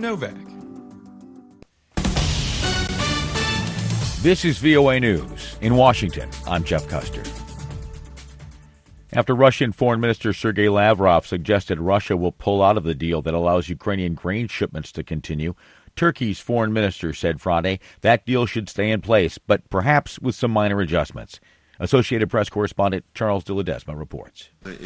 Novak. This is VOA News. In Washington, I'm Jeff Custer. After Russian Foreign Minister Sergei Lavrov suggested Russia will pull out of the deal that allows Ukrainian grain shipments to continue, Turkey's foreign minister said Friday that deal should stay in place, but perhaps with some minor adjustments. Associated Press correspondent Charles de Ledesma reports.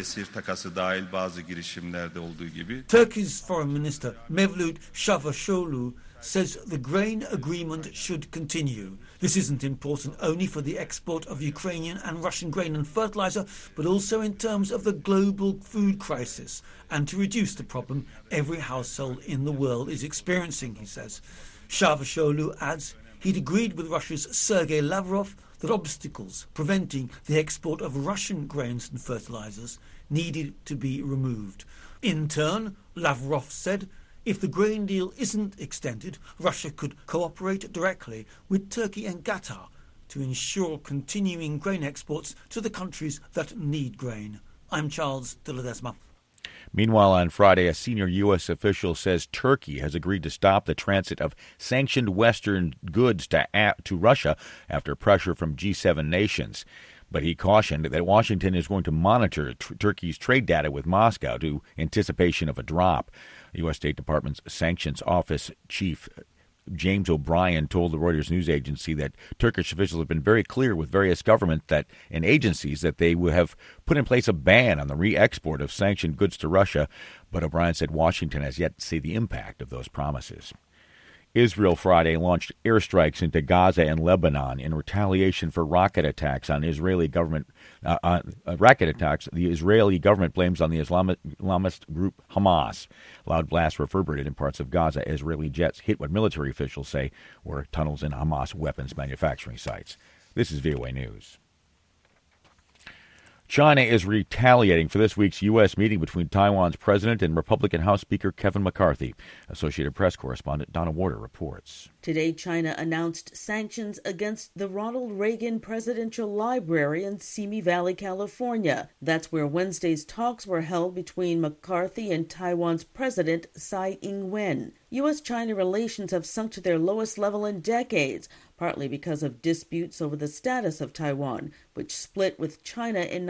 Turkey's Foreign Minister Mevlut Çavuşoğlu says the grain agreement should continue. This isn't important only for the export of Ukrainian and Russian grain and fertilizer, but also in terms of the global food crisis and to reduce the problem every household in the world is experiencing, he says. Çavuşoğlu adds he'd agreed with Russia's Sergei Lavrov that obstacles preventing the export of Russian grains and fertilizers needed to be removed. In turn, Lavrov said if the grain deal isn't extended, Russia could cooperate directly with Turkey and Qatar to ensure continuing grain exports to the countries that need grain. I'm Charles de Ledesma. Meanwhile, on Friday, a senior U.S. official says Turkey has agreed to stop the transit of sanctioned Western goods to Russia after pressure from G7 nations. But he cautioned that Washington is going to monitor Turkey's trade data with Moscow to anticipation of a drop. The U.S. State Department's Sanctions Office Chief James O'Brien told the Reuters news agency that Turkish officials have been very clear with various government and agencies that they will have put in place a ban on the re-export of sanctioned goods to Russia. But O'Brien said Washington has yet to see the impact of those promises. Israel Friday launched airstrikes into Gaza and Lebanon in retaliation for rocket attacks on Israeli government. The Israeli government blames on the Islamist group Hamas. Loud blasts reverberated in parts of Gaza. Israeli jets hit what military officials say were tunnels in Hamas weapons manufacturing sites. This is VOA News. China is retaliating for this week's U.S. meeting between Taiwan's president and Republican House Speaker Kevin McCarthy. Associated Press correspondent Donna Warder reports. Today, China announced sanctions against the Ronald Reagan Presidential Library in Simi Valley, California. That's where Wednesday's talks were held between McCarthy and Taiwan's President Tsai Ing-wen. U.S.-China relations have sunk to their lowest level in decades, partly because of disputes over the status of Taiwan, which split with China in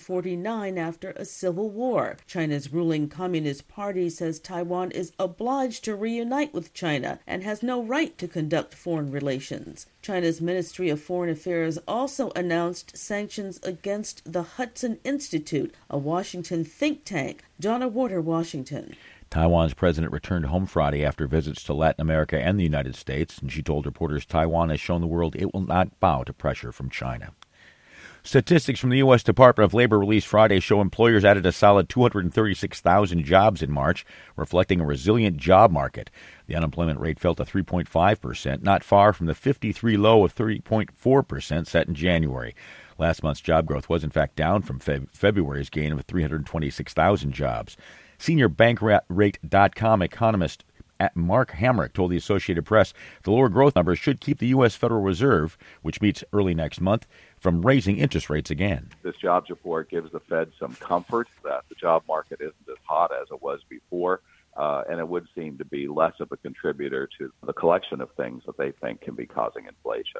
1949 after a civil war. China's ruling Communist Party says Taiwan is obliged to reunite with China and has no right to conduct foreign relations. China's Ministry of Foreign Affairs also announced sanctions against the Hudson Institute, a Washington think tank. Donna Warder, Washington. Taiwan's president returned home Friday after visits to Latin America and the United States, and she told reporters Taiwan has shown the world it will not bow to pressure from China. Statistics from the U.S. Department of Labor released Friday show employers added a solid 236,000 jobs in March, reflecting a resilient job market. The unemployment rate fell to 3.5%, not far from the 53 low of 30.4% set in January. Last month's job growth was, in fact, down from February's gain of 326,000 jobs. Senior bankrate.com economist Mark Hamrick told the Associated Press the lower growth numbers should keep the U.S. Federal Reserve, which meets early next month, from raising interest rates again. This jobs report gives the Fed some comfort that the job market isn't as hot as it was before, and it would seem to be less of a contributor to the collection of things that they think can be causing inflation.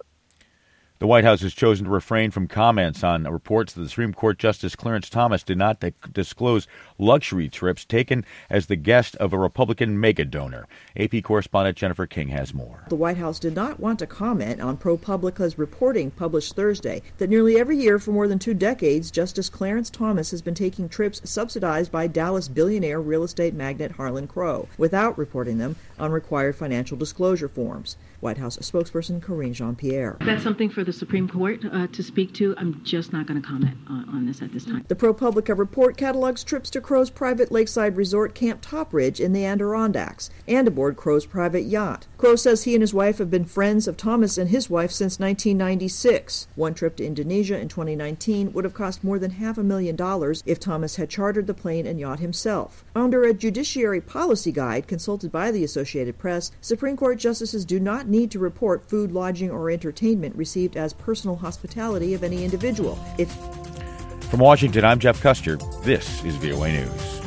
The White House has chosen to refrain from comments on reports that the Supreme Court Justice Clarence Thomas did not disclose luxury trips taken as the guest of a Republican mega-donor. AP correspondent Jennifer King has more. The White House did not want to comment on ProPublica's reporting published Thursday that nearly every year for more than 2 decades, Justice Clarence Thomas has been taking trips subsidized by Dallas billionaire real estate magnate Harlan Crow without reporting them on required financial disclosure forms. White House spokesperson Karine Jean-Pierre. That's something for the Supreme Court to speak to. I'm just not going to comment on this at this time. The ProPublica report catalogs trips to Crow's private lakeside resort Camp Topridge in the Adirondacks and aboard Crow's private yacht. Crow says he and his wife have been friends of Thomas and his wife since 1996. One trip to Indonesia in 2019 would have cost more than $500,000 if Thomas had chartered the plane and yacht himself. Under a judiciary policy guide consulted by the Associated Press, Supreme Court justices do not need to report food, lodging, or entertainment received as personal hospitality of any individual. From Washington, I'm Jeff Custer. This is VOA News.